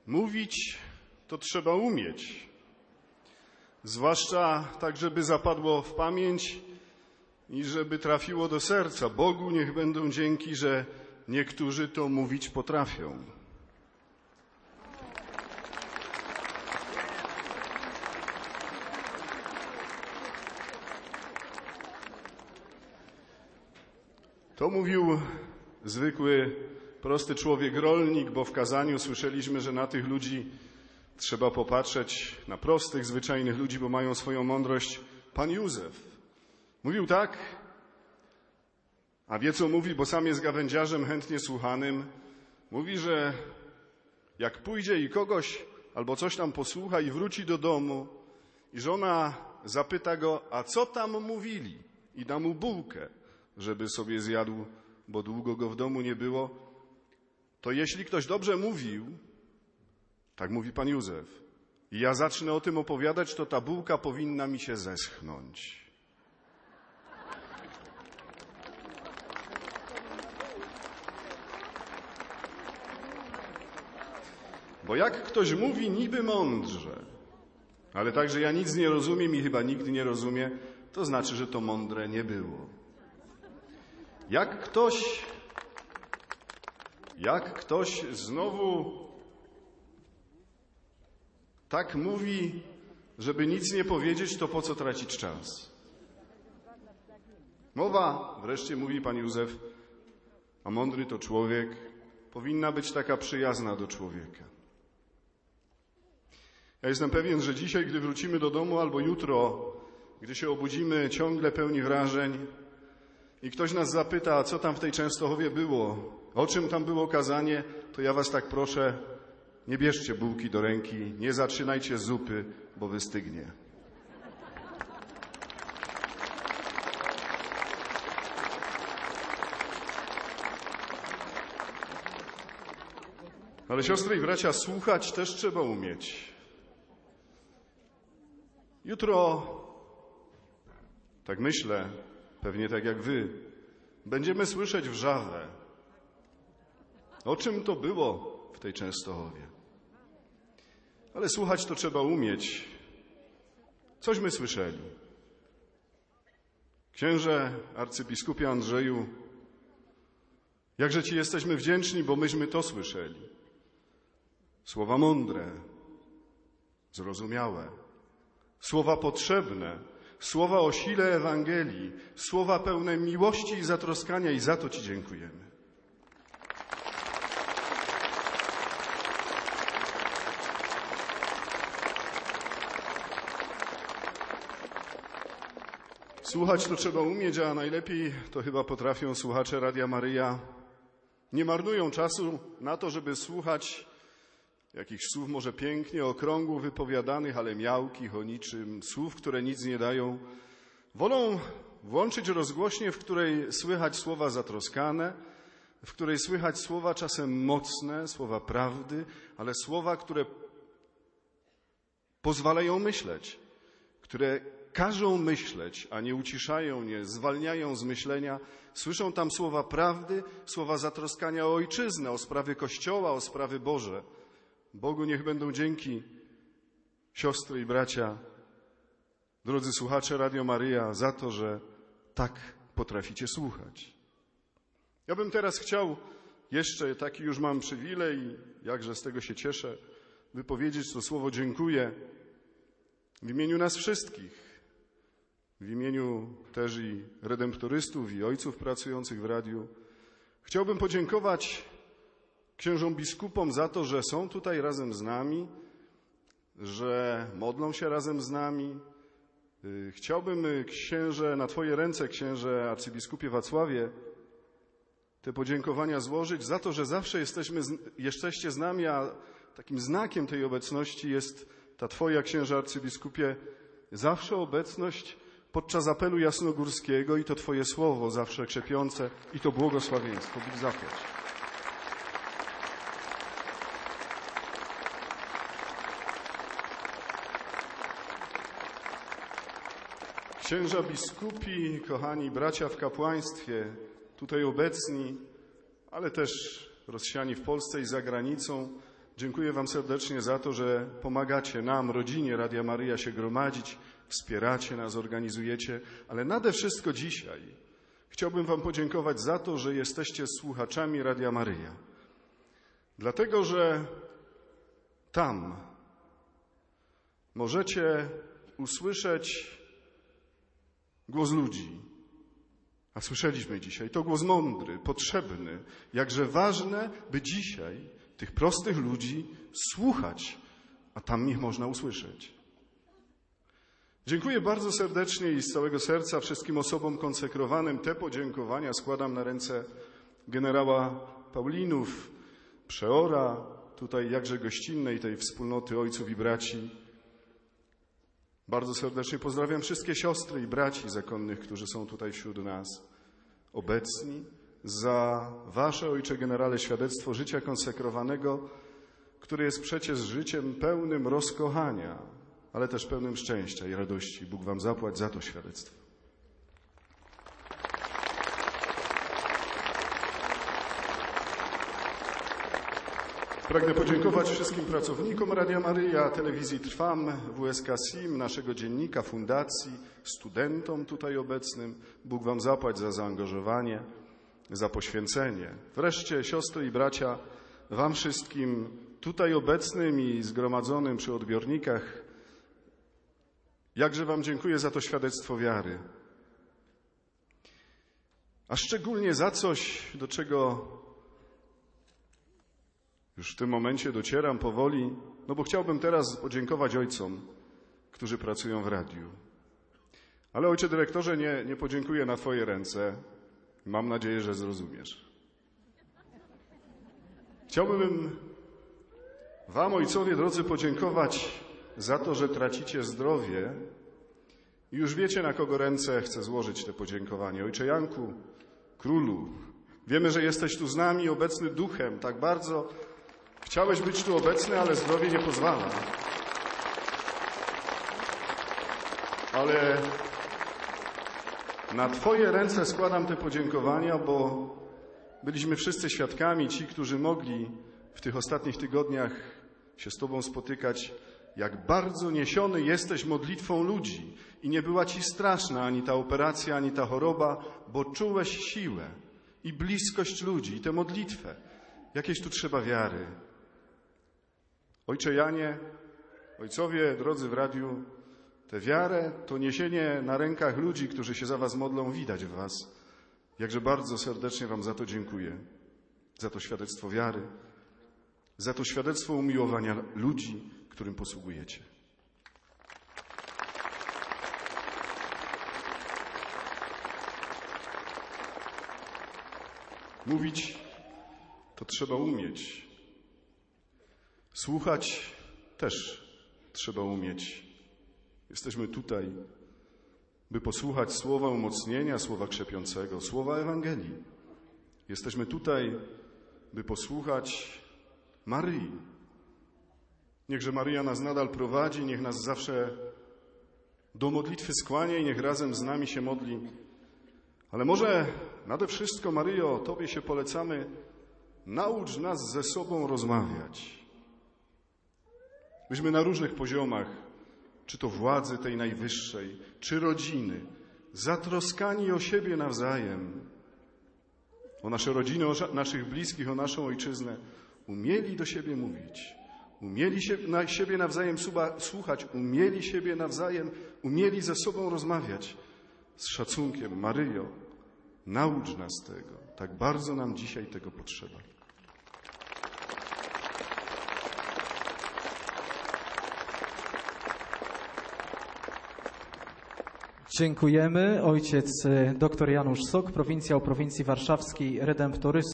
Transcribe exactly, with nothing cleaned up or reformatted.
Mówić to trzeba umieć, zwłaszcza tak, żeby zapadło w pamięć i żeby trafiło do serca. Bogu niech będą dzięki, że niektórzy to mówić potrafią. To mówił zwykły, prosty człowiek, rolnik, bo w kazaniu słyszeliśmy, że na tych ludzi trzeba popatrzeć, na prostych, zwyczajnych ludzi, bo mają swoją mądrość. Pan Józef mówił tak, a wie co mówi, bo sam jest gawędziarzem chętnie słuchanym. Mówi, że jak pójdzie i kogoś albo coś tam posłucha i wróci do domu i żona zapyta go, a co tam mówili, i da mu bułkę, żeby sobie zjadł, bo długo go w domu nie było, to jeśli ktoś dobrze mówił, tak mówi pan Józef, i ja zacznę o tym opowiadać, to ta bułka powinna mi się zeschnąć. Bo jak ktoś mówi niby mądrze, ale także ja nic nie rozumiem i chyba nikt nie rozumie, to znaczy, że to mądre nie było. Jak ktoś, jak ktoś znowu tak mówi, żeby nic nie powiedzieć, to po co tracić czas? Mowa, wreszcie mówi pan Józef, a mądry to człowiek, powinna być taka przyjazna do człowieka. Ja jestem pewien, że dzisiaj, gdy wrócimy do domu, albo jutro, gdy się obudzimy ciągle pełni wrażeń i ktoś nas zapyta, a co tam w tej Częstochowie było, o czym tam było kazanie, to ja was tak proszę, nie bierzcie bułki do ręki, nie zaczynajcie zupy, bo wystygnie. Ale siostry i bracia, słuchać też trzeba umieć. Jutro, tak myślę, pewnie tak jak wy, będziemy słyszeć wrzawę. O czym to było w tej Częstochowie? Ale słuchać to trzeba umieć. Cośmy słyszeli. Księże, arcybiskupie Andrzeju, jakże ci jesteśmy wdzięczni, bo myśmy to słyszeli. Słowa mądre, zrozumiałe, słowa potrzebne, słowa o sile Ewangelii, słowa pełne miłości i zatroskania, i za to ci dziękujemy. Słuchać to trzeba umieć, a najlepiej to chyba potrafią słuchacze Radia Maryja. Nie marnują czasu na to, żeby słuchać jakichś słów może pięknie, okrągłych, wypowiadanych, ale miałkich, o niczym, słów, które nic nie dają. Wolą włączyć rozgłośnię, w której słychać słowa zatroskane, w której słychać słowa czasem mocne, słowa prawdy, ale słowa, które pozwalają myśleć, które każą myśleć, a nie uciszają, nie zwalniają z myślenia. Słyszą tam słowa prawdy, słowa zatroskania o ojczyznę, o sprawy Kościoła, o sprawy Boże. Bogu niech będą dzięki, siostry i bracia, drodzy słuchacze Radio Maryja, za to, że tak potraficie słuchać. Ja bym teraz chciał jeszcze, taki już mam przywilej, jakże z tego się cieszę, wypowiedzieć to słowo dziękuję w imieniu nas wszystkich, w imieniu też i redemptorystów i ojców pracujących w radiu. Chciałbym podziękować księżom biskupom za to, że są tutaj razem z nami, że modlą się razem z nami. Chciałbym, księże, na Twoje ręce, księże arcybiskupie Wacławie, te podziękowania złożyć za to, że zawsze jesteśmy, jesteście z nami, a takim znakiem tej obecności jest ta Twoja, księże arcybiskupie, zawsze obecność podczas apelu jasnogórskiego i to Twoje słowo zawsze krzepiące i to błogosławieństwo. Bóg zapłać. Księża biskupi, kochani bracia w kapłaństwie, tutaj obecni, ale też rozsiani w Polsce i za granicą, Dziękuję wam serdecznie za to, że pomagacie nam, rodzinie Radia Maryja się gromadzić, wspieracie nas, organizujecie, ale nade wszystko dzisiaj chciałbym wam podziękować za to, że jesteście słuchaczami Radia Maryja. Dlatego, że tam możecie usłyszeć głos ludzi. A słyszeliśmy dzisiaj, to głos mądry, potrzebny, jakże ważne, by dzisiaj tych prostych ludzi słuchać, a tam ich można usłyszeć. Dziękuję bardzo serdecznie i z całego serca wszystkim osobom konsekrowanym. Te podziękowania składam na ręce generała Paulinów, przeora, tutaj jakże gościnnej tej wspólnoty ojców i braci. Bardzo serdecznie pozdrawiam wszystkie siostry i braci zakonnych, którzy są tutaj wśród nas obecni, za wasze, ojcze generale, świadectwo życia konsekrowanego, które jest przecież życiem pełnym rozkochania, ale też pełnym szczęścia i radości. Bóg wam zapłać za to świadectwo. Pragnę podziękować wszystkim pracownikom Radia Maryja, Telewizji Trwam, W S K S I M, naszego dziennika, fundacji, studentom tutaj obecnym. Bóg wam zapłać za zaangażowanie, za poświęcenie. Wreszcie, siostry i bracia, wam wszystkim tutaj obecnym i zgromadzonym przy odbiornikach, jakże wam dziękuję za to świadectwo wiary. A szczególnie za coś, do czego już w tym momencie docieram powoli, no bo chciałbym teraz podziękować ojcom, którzy pracują w radiu. Ale ojcze dyrektorze, nie, nie podziękuję na twoje ręce. Mam nadzieję, że zrozumiesz. Chciałbym wam, ojcowie drodzy, podziękować za to, że tracicie zdrowie i już wiecie, na kogo ręce chcę złożyć te podziękowanie. Ojcze Janku, królu, wiemy, że jesteś tu z nami, obecny duchem, tak bardzo chciałeś być tu obecny, ale zdrowie nie pozwala. Ale na twoje ręce składam te podziękowania, bo byliśmy wszyscy świadkami, ci, którzy mogli w tych ostatnich tygodniach się z tobą spotykać, jak bardzo niesiony jesteś modlitwą ludzi. I nie była ci straszna ani ta operacja, ani ta choroba, bo czułeś siłę i bliskość ludzi, i tę modlitwę. Jakieś tu trzeba wiary. Ojcze Janie, ojcowie drodzy w radiu, tę wiarę, to niesienie na rękach ludzi, którzy się za was modlą, widać w was. Jakże bardzo serdecznie wam za to dziękuję. Za to świadectwo wiary, za to świadectwo umiłowania ludzi, którym posługujecie. Mówić to trzeba umieć. Słuchać też trzeba umieć. Jesteśmy tutaj, by posłuchać słowa umocnienia, słowa krzepiącego, słowa Ewangelii. Jesteśmy tutaj, by posłuchać Maryi. Niechże Maryja nas nadal prowadzi, niech nas zawsze do modlitwy skłania i niech razem z nami się modli. Ale może nade wszystko, Maryjo, Tobie się polecamy, naucz nas ze sobą rozmawiać. Myśmy na różnych poziomach, czy to władzy tej najwyższej, czy rodziny, zatroskani o siebie nawzajem, o nasze rodziny, o naszych bliskich, o naszą ojczyznę, umieli do siebie mówić, umieli się, na siebie nawzajem słuchać, umieli siebie nawzajem, umieli ze sobą rozmawiać z szacunkiem. Maryjo, naucz nas tego. Tak bardzo nam dzisiaj tego potrzeba. Dziękujemy. Ojciec dr Janusz Sok, prowincjał prowincji warszawskiej, redemptorysty.